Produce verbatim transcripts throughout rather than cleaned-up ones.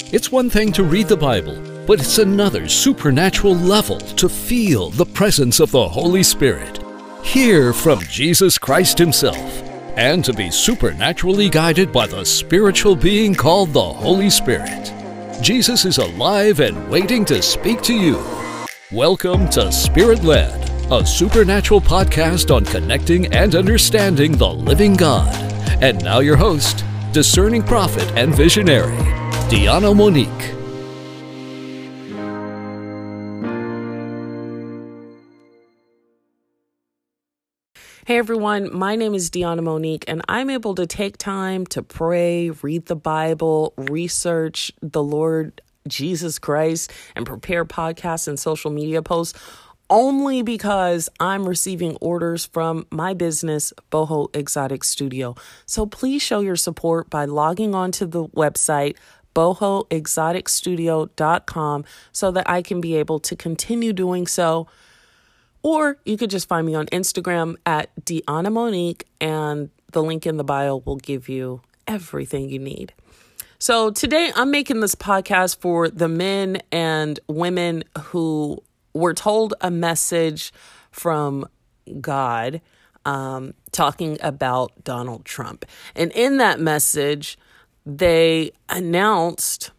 It's one thing to read the Bible, but it's another supernatural level to feel the presence of the Holy Spirit. Hear from Jesus Christ Himself, and to be supernaturally guided by the spiritual being called the Holy Spirit. Jesus is alive and waiting to speak to you. Welcome to Spirit Led, a supernatural podcast on connecting and understanding the living God. And now your host, discerning prophet and visionary, Deanna Monique. Hey everyone, my name is Deanna Monique, and I'm able to take time to pray, read the Bible, research the Lord Jesus Christ, and prepare podcasts and social media posts only because I'm receiving orders from my business, Boho Exotic Studio. So please show your support by logging on to the website, boho exotic studio dot com, so that I can be able to continue doing so. Or you could just find me on Instagram at Deanna Monique, and the link in the bio will give you everything you need. So today I'm making this podcast for the men and women who were told a message from God um, talking about Donald Trump. And in that message, they announced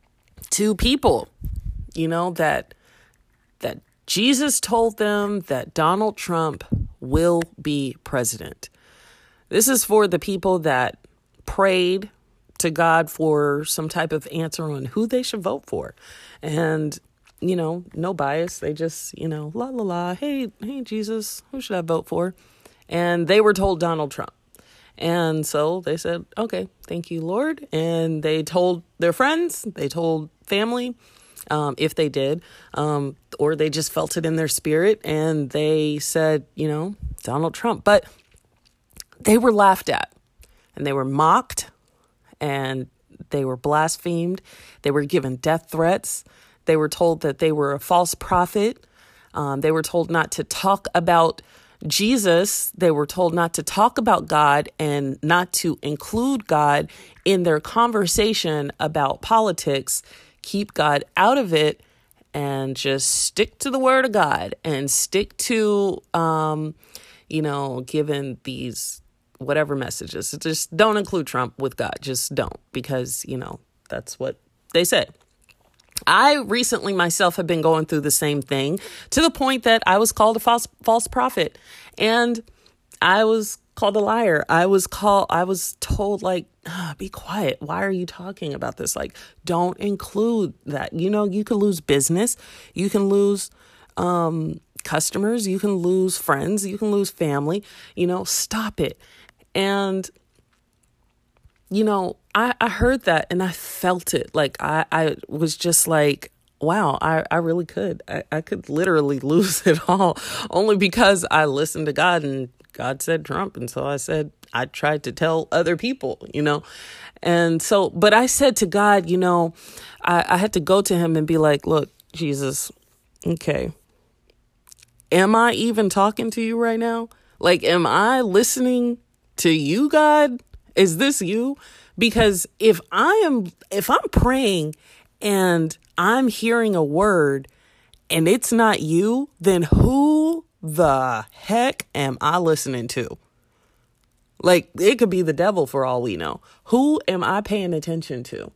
to people, you know, that that Jesus told them that Donald Trump will be president. This is for the people that prayed to God for some type of answer on who they should vote for. And, you know, no bias. They just, you know, la, la, la. Hey, hey, Jesus, who should I vote for? And they were told Donald Trump. And so they said, okay, thank you, Lord. And they told their friends, they told family, Um, if they did, um, or they just felt it in their spirit and they said, you know, Donald Trump. But they were laughed at and they were mocked and they were blasphemed. They were given death threats. They were told that they were a false prophet. Um, they were told not to talk about Jesus. They were told not to talk about God and not to include God in their conversation about politics. Keep God out of it and just stick to the word of God and stick to, um, you know, giving these whatever messages. Just don't include Trump with God. Just don't, because, you know, that's what they say. I recently myself have been going through the same thing to the point that I was called a false, false prophet, and I was called a liar. I was called, I was told, like, ah, be quiet. Why are you talking about this? Like, don't include that. You know, you can lose business. You can lose um, customers. You can lose friends. You can lose family. You know, stop it. And, you know, I, I heard that and I felt it. Like, I, I was just like, wow, I, I really could. I, I could literally lose it all only because I listened to God and God said Trump. And so I said, I tried to tell other people, you know, and so, but I said to God, you know, I, I had to go to him and be like, look, Jesus, okay, am I even talking to you right now? Like, am I listening to you, God? Is this you? Because if I am, if I'm praying and I'm hearing a word and it's not you, then who the heck am I listening to? Like, it could be the devil for all we know. Who am I paying attention to?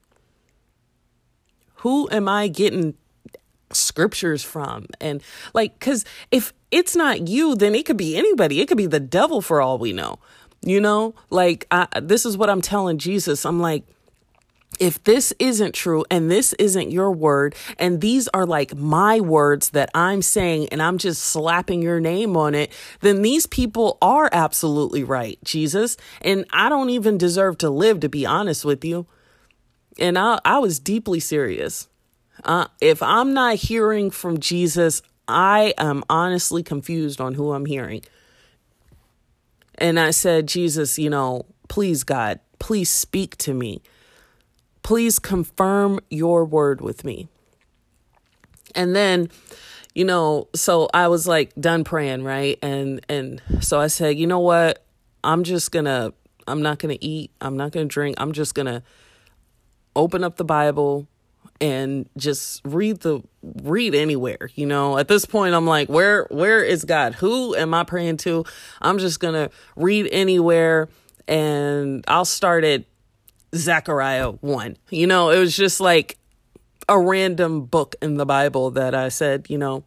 Who am I getting scriptures from? And like, because if it's not you, then it could be anybody. It could be the devil for all we know. You know, like, I, this is what I'm telling Jesus. I'm like, if this isn't true and this isn't your word and these are like my words that I'm saying and I'm just slapping your name on it, then these people are absolutely right, Jesus. And I don't even deserve to live, to be honest with you. And I, I was deeply serious. Uh, if I'm not hearing from Jesus, I am honestly confused on who I'm hearing. And I said, Jesus, you know, please, God, please speak to me. Please confirm your word with me. And then, you know, so I was like done praying, right? And and so I said, you know what? I'm just going to, I'm not going to eat. I'm not going to drink. I'm just going to open up the Bible and just read the read anywhere. You know, at this point, I'm like, where where is God? Who am I praying to? I'm just going to read anywhere, and I'll start at Zechariah one. You know, it was just like a random book in the Bible that I said, you know,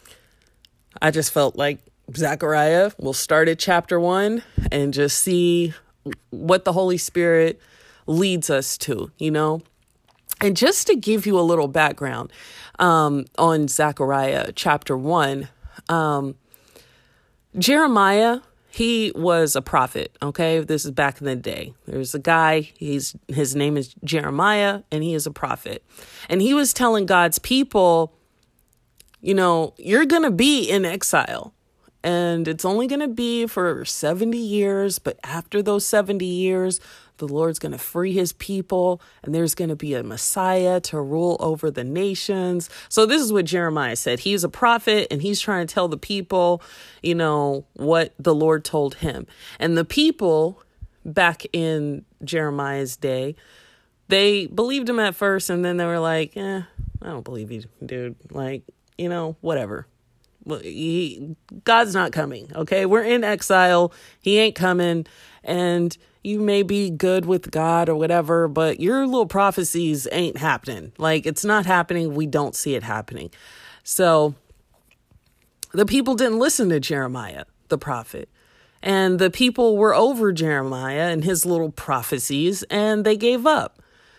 I just felt like Zechariah, we'll start at chapter one and just see what the Holy Spirit leads us to, you know. And just to give you a little background um, on Zechariah chapter one, um, Jeremiah, he was a prophet. Okay, this is back in the day. There's a guy, he's his name is Jeremiah, and he is a prophet. And he was telling God's people, you know, you're going to be in exile. And it's only going to be for seventy years. But after those seventy years, the Lord's going to free his people, and there's going to be a Messiah to rule over the nations. So this is what Jeremiah said. He's a prophet, and he's trying to tell the people, you know, what the Lord told him. And the people back in Jeremiah's day, they believed him at first, and then they were like, eh, I don't believe you, dude. Like, you know, whatever. He, God's not coming. Okay. We're in exile. He ain't coming. And you may be good with God or whatever, but your little prophecies ain't happening. Like, it's not happening. We don't see it happening. So the people didn't listen to Jeremiah, the prophet, and the people were over Jeremiah and his little prophecies, and they gave up.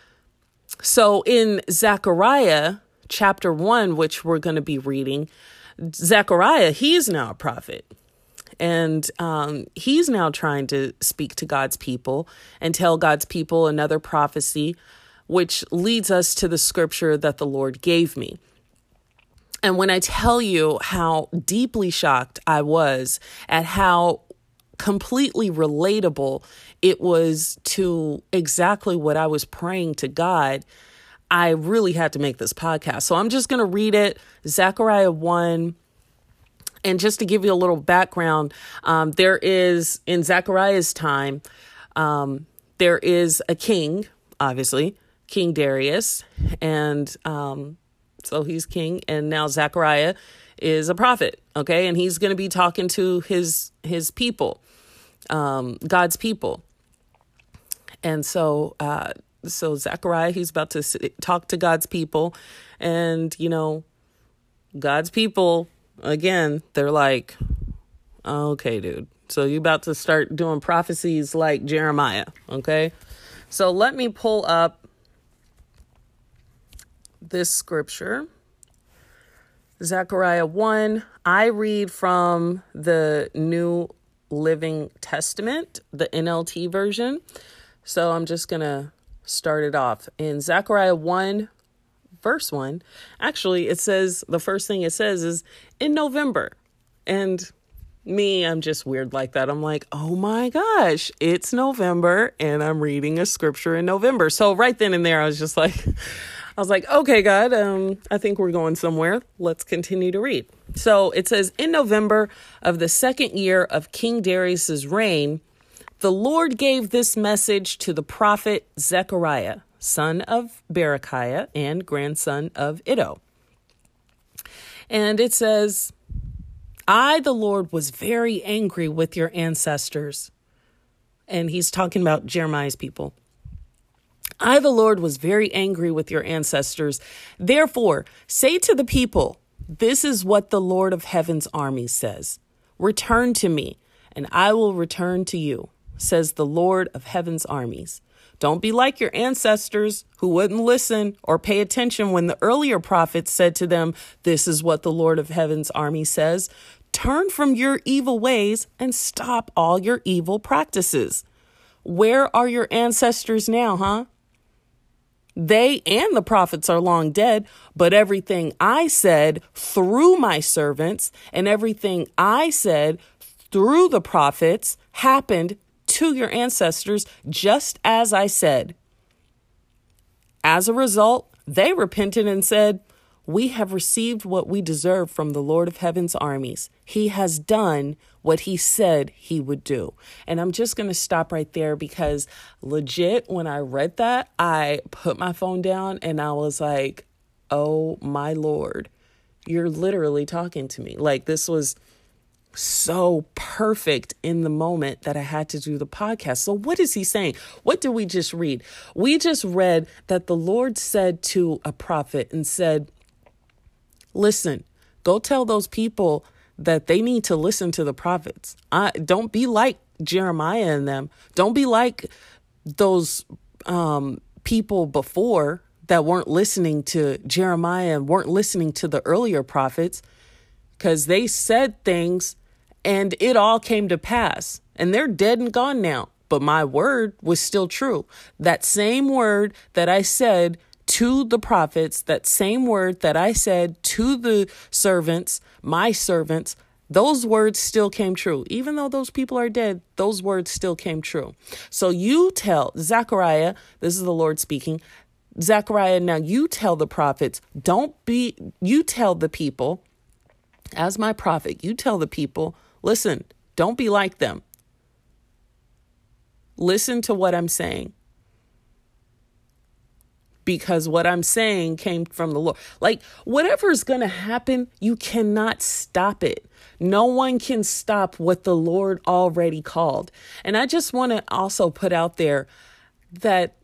So in Zechariah chapter one, which we're going to be reading, Zechariah, he is now a prophet, and um, he's now trying to speak to God's people and tell God's people another prophecy, which leads us to the scripture that the Lord gave me. And when I tell you how deeply shocked I was at how completely relatable it was to exactly what I was praying to God, I really had to make this podcast. So I'm just going to read it, Zechariah one. And just to give you a little background, um, there is, in Zechariah's time, um, there is a king, obviously, King Darius. And um, so he's king. And now Zechariah is a prophet, okay? And he's going to be talking to his his people, um, God's people. And so... Uh, So Zechariah, he's about to sit, talk to God's people, and, you know, God's people, again, they're like, okay, dude, so you about to start doing prophecies like Jeremiah. Okay. So let me pull up this scripture, Zechariah one. I read from the New Living Testament, the N L T version. So I'm just going to started off in Zechariah one, verse one. Actually, it says, the first thing it says is in November. And me, I'm just weird like that. I'm like, oh my gosh, it's November and I'm reading a scripture in November. So right then and there, I was just like, I was like, okay, God, um, I think we're going somewhere. Let's continue to read. So it says, in November of the second year of King Darius's reign, the Lord gave this message to the prophet Zechariah, son of Berechiah and grandson of Iddo. And it says, I, the Lord, was very angry with your ancestors. And he's talking about Jeremiah's people. I, the Lord, was very angry with your ancestors. Therefore, say to the people, this is what the Lord of heaven's army says. Return to me, and I will return to you, says the Lord of heaven's armies. Don't be like your ancestors who wouldn't listen or pay attention when the earlier prophets said to them, this is what the Lord of heaven's army says. Turn from your evil ways and stop all your evil practices. Where are your ancestors now, huh? They and the prophets are long dead, but everything I said through my servants and everything I said through the prophets happened to your ancestors, just as I said. As a result, they repented and said, We have received what we deserve from the Lord of Heaven's armies. He has done what he said he would do. And I'm just going to stop right there because legit, when I read that, I put my phone down and I was like, oh my Lord, you're literally talking to me. Like, this was so perfect in the moment that I had to do the podcast. So what is he saying? What did we just read? We just read that the Lord said to a prophet and said, listen, go tell those people that they need to listen to the prophets. I, don't be like Jeremiah and them. Don't be like those um, people before that weren't listening to Jeremiah and weren't listening to the earlier prophets, because they said things and it all came to pass and they're dead and gone now. But my word was still true. That same word that I said to the prophets, that same word that I said to the servants, my servants, those words still came true. Even though those people are dead, those words still came true. So you tell Zechariah, this is the Lord speaking, Zechariah, now you tell the prophets, don't be, you tell the people, as my prophet, you tell the people, listen, don't be like them. Listen to what I'm saying. Because what I'm saying came from the Lord. Like, whatever is going to happen, you cannot stop it. No one can stop what the Lord already called. And I just want to also put out there that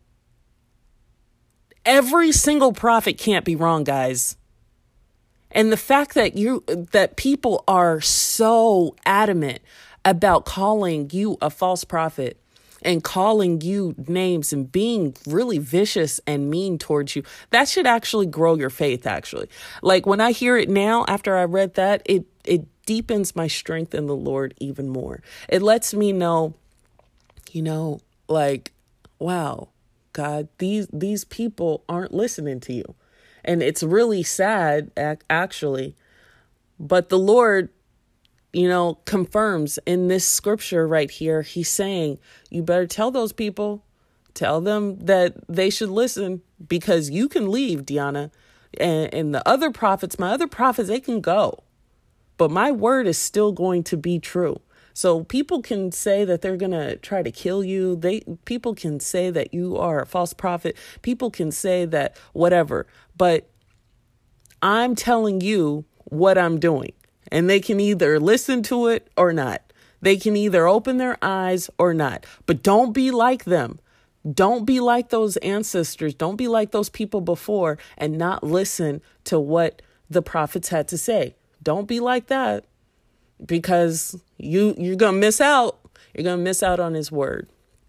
every single prophet can't be wrong, guys. And the fact that you that people are so adamant about calling you a false prophet and calling you names and being really vicious and mean towards you, that should actually grow your faith, actually. Like, when I hear it now, after I read that, it it deepens my strength in the Lord even more. It lets me know, you know, like, wow, God, these these people aren't listening to you. And it's really sad, actually. But the Lord, you know, confirms in this scripture right here, he's saying, you better tell those people, tell them that they should listen, because you can leave, Deanna. And, and the other prophets, my other prophets, they can go. But my word is still going to be true. So people can say that they're going to try to kill you. They people can say that you are a false prophet. People can say that whatever. But I'm telling you what I'm doing. And they can either listen to it or not. They can either open their eyes or not. But don't be like them. Don't be like those ancestors. Don't be like those people before and not listen to what the prophets had to say. Don't be like that. Because you, you're going to miss out. You're going to miss out on his word.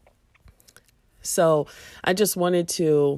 So I just wanted to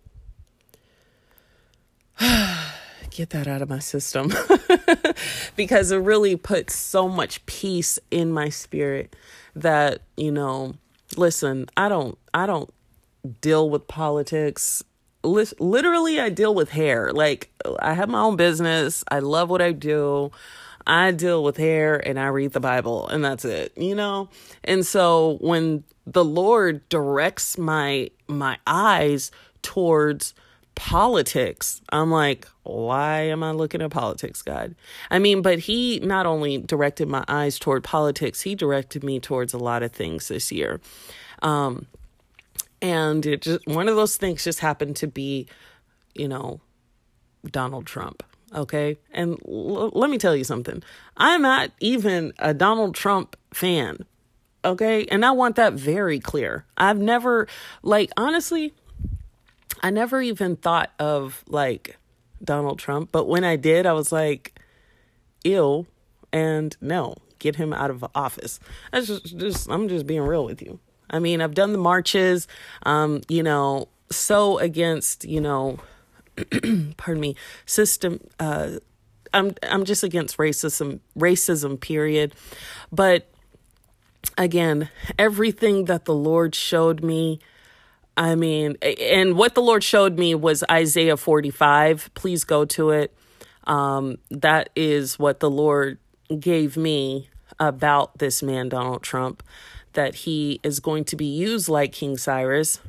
get that out of my system because it really puts so much peace in my spirit that, you know, listen, I don't, I don't deal with politics. Literally, I deal with hair. Like, I have my own business. I love what I do. I deal with hair and I read the Bible and that's it, you know? And so when the Lord directs my, my eyes towards politics, I'm like, why am I looking at politics, God? I mean, but he not only directed my eyes toward politics, he directed me towards a lot of things this year. Um, and it just, one of those things just happened to be, you know, Donald Trump. Okay. And l- let me tell you something. I'm not even a Donald Trump fan. Okay. And I want that very clear. I've never, like, honestly, I never even thought of like Donald Trump. But when I did, I was like, ew. And no, get him out of office. That's just, just I'm just being real with you. I mean, I've done the marches, um, you know, so against, you know, pardon me, system, uh, I'm, I'm just against racism, racism, period. But again, everything that the Lord showed me, I mean, and what the Lord showed me was Isaiah forty-five. Please go to it. Um, that is what the Lord gave me about this man, Donald Trump, that he is going to be used like King Cyrus.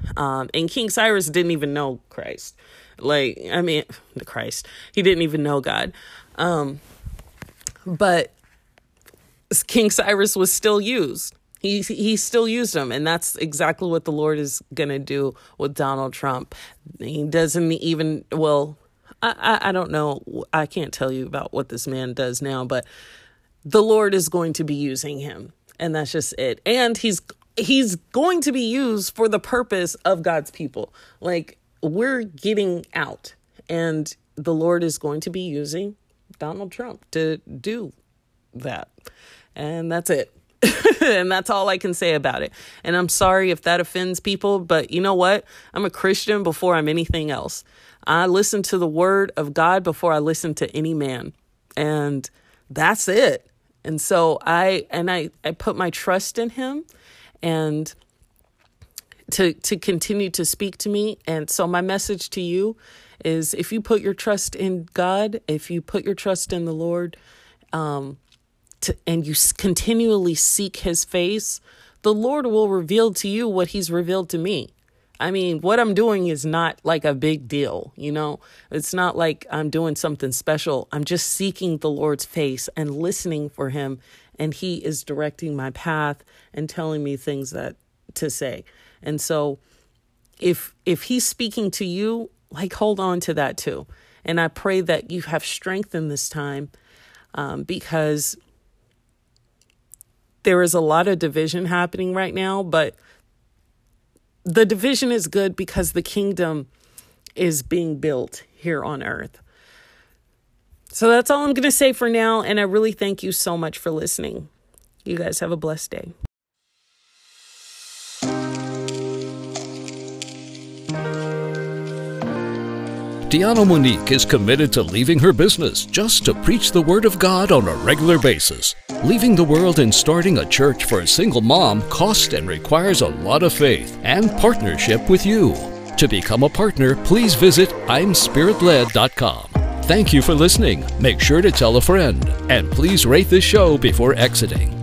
Um, and King Cyrus didn't even know Christ. Like, I mean, the Christ. He didn't even know God. Um, but King Cyrus was still used. He he still used him. And that's exactly what the Lord is going to do with Donald Trump. He doesn't even, well, I, I, I don't know. I can't tell you about what this man does now, but the Lord is going to be using him. And that's just it. And he's he's going to be used for the purpose of God's people. Like, we're getting out, and the Lord is going to be using Donald Trump to do that. And that's it. And that's all I can say about it. And I'm sorry if that offends people, but you know what? I'm a Christian before I'm anything else. I listen to the word of God before I listen to any man. And that's it. And so I, and I, I put my trust in him, and to, to continue to speak to me. And so my message to you is, if you put your trust in God, if you put your trust in the Lord, um, to, and you continually seek his face, the Lord will reveal to you what he's revealed to me. I mean, what I'm doing is not like a big deal, you know, it's not like I'm doing something special. I'm just seeking the Lord's face and listening for him. And he is directing my path and telling me things that to say. And so if, if he's speaking to you, like, hold on to that too. And I pray that you have strength in this time, um, because there is a lot of division happening right now, but the division is good because the kingdom is being built here on earth. So that's all I'm going to say for now. And I really thank you so much for listening. You guys have a blessed day. Deanna Monique is committed to leaving her business just to preach the Word of God on a regular basis. Leaving the world and starting a church for a single mom costs and requires a lot of faith and partnership with you. To become a partner, please visit I'm spirit led dot com. Thank you for listening. Make sure to tell a friend, and please rate this show before exiting.